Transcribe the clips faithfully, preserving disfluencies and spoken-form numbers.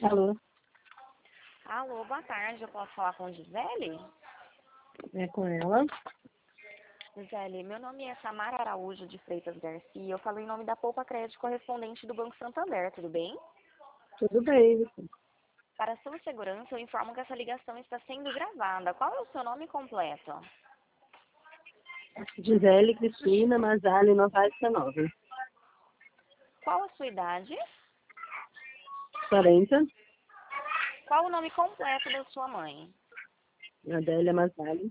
Alô, Alô, boa tarde. Eu posso falar com Gisele? é com ela? Gisele, meu nome é Samara Araújo de Freitas Garcia. Eu falo em nome da Poupa Crédito correspondente do Banco Santander, tudo bem? Tudo bem, Para sua segurança, eu informo que essa ligação está sendo gravada. Qual é o seu nome completo? Gisele Cristina Mazali Novaes Canova. Qual a sua idade? quarenta, Qual o nome completo da sua mãe? Adélia Mazali.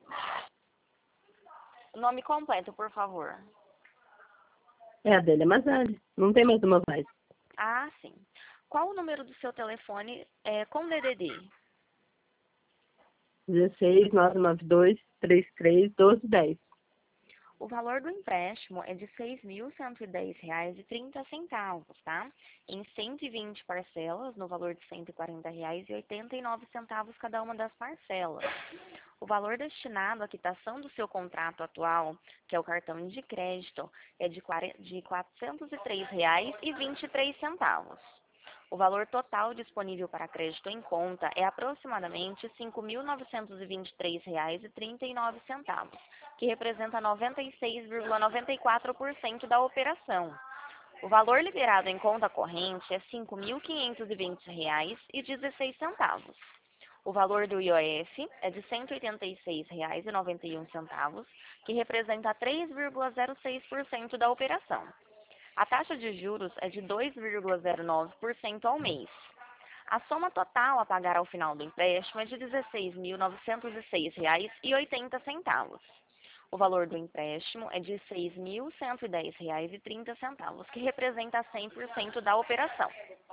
O nome completo, por favor. É Adélia Mazali, não tem mais uma voz. Ah, sim. Qual o número do seu telefone é, com D D D? dezesseis, nove nove dois, trinta e três, doze, dez. O valor do empréstimo é de seis mil cento e dez reais e trinta centavos, tá? Em cento e vinte parcelas, no valor de cento e quarenta reais e oitenta e nove centavos cada uma das parcelas. O valor destinado à quitação do seu contrato atual, que é o cartão de crédito, é de quatrocentos e três reais e vinte e três centavos. O valor total disponível para crédito em conta é aproximadamente cinco mil novecentos e vinte e três reais e trinta e nove centavos, que representa noventa e seis vírgula noventa e quatro por cento da operação. O valor liberado em conta corrente é cinco mil quinhentos e vinte reais e dezesseis centavos. O valor do I O F é de cento e oitenta e seis reais e noventa e um centavos, que representa três vírgula zero seis por cento da operação. A taxa de juros é de dois vírgula zero nove por cento ao mês. A soma total a pagar ao final do empréstimo é de dezesseis mil novecentos e seis reais e oitenta centavos. O valor do empréstimo é de seis mil cento e dez reais e trinta centavos, que representa cem por cento da operação.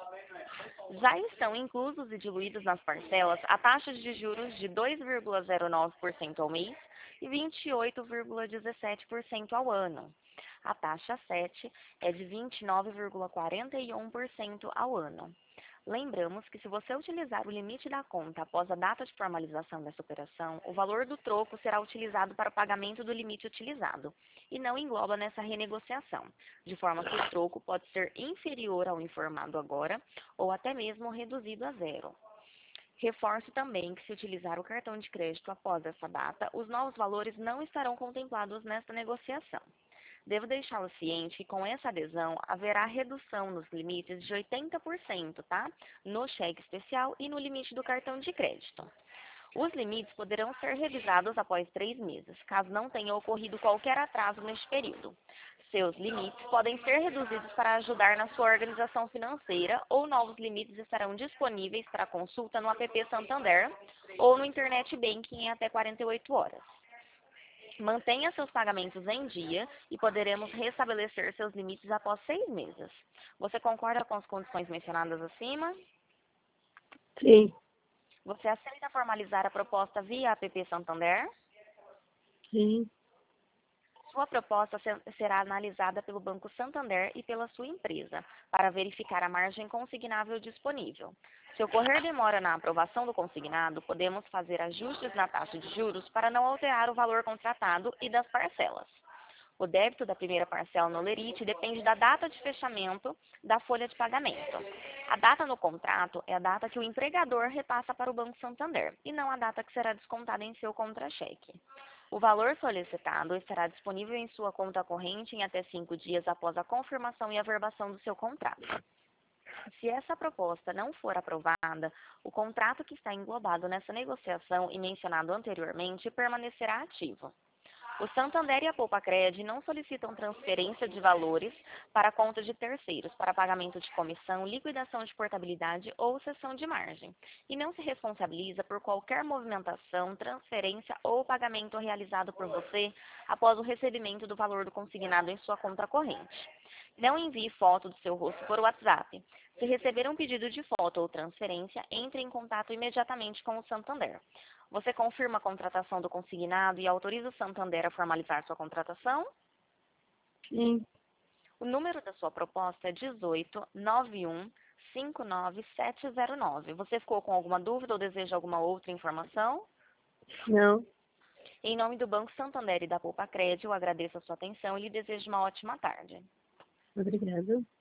Já estão inclusos e diluídos nas parcelas a taxa de juros de dois vírgula zero nove por cento ao mês e vinte e oito vírgula dezessete por cento ao ano. A taxa sete é de vinte e nove vírgula quarenta e um por cento ao ano. Lembramos que se você utilizar o limite da conta após a data de formalização dessa operação, o valor do troco será utilizado para o pagamento do limite utilizado e não engloba nessa renegociação, de forma que o troco pode ser inferior ao informado agora ou até mesmo reduzido a zero. Reforço também que se utilizar o cartão de crédito após essa data, os novos valores não estarão contemplados nesta negociação. Devo deixá-lo ciente que com essa adesão haverá redução nos limites de oitenta por cento, tá? No cheque especial e no limite do cartão de crédito. Os limites poderão ser revisados após três meses, caso não tenha ocorrido qualquer atraso neste período. Seus limites podem ser reduzidos para ajudar na sua organização financeira ou novos limites estarão disponíveis para consulta no app Santander ou no Internet Banking em até quarenta e oito horas. Mantenha seus pagamentos em dia e poderemos restabelecer seus limites após seis meses. Você concorda com as condições mencionadas acima? Sim, Você aceita formalizar a proposta via app Santander? sim, Sua proposta será analisada pelo Banco Santander e pela sua empresa, para verificar a margem consignável disponível. Se ocorrer demora na aprovação do consignado, podemos fazer ajustes na taxa de juros para não alterar o valor contratado e das parcelas. O débito da primeira parcela no Lerite depende da data de fechamento da folha de pagamento. A data no contrato é a data que o empregador repassa para o Banco Santander, e não a data que será descontada em seu contra-cheque. O valor solicitado estará disponível em sua conta corrente em até cinco dias após a confirmação e averbação do seu contrato. Se essa proposta não for aprovada, o contrato que está englobado nessa negociação e mencionado anteriormente permanecerá ativo. O Santander e a Poupa-Cred não solicitam transferência de valores para conta de terceiros para pagamento de comissão, liquidação de portabilidade ou cessão de margem, e não se responsabiliza por qualquer movimentação, transferência ou pagamento realizado por você após o recebimento do valor do consignado em sua conta corrente. Não envie foto do seu rosto por WhatsApp. Se receber um pedido de foto ou transferência, entre em contato imediatamente com o Santander. Você confirma a contratação do consignado e autoriza o Santander a formalizar sua contratação? sim. O número da sua proposta é dezoito, noventa e um, cinquenta e nove, sete zero nove. Você ficou com alguma dúvida ou deseja alguma outra informação? Não, Em nome do Banco Santander e da Poupa-Cred, eu agradeço a sua atenção e lhe desejo uma ótima tarde. obrigada.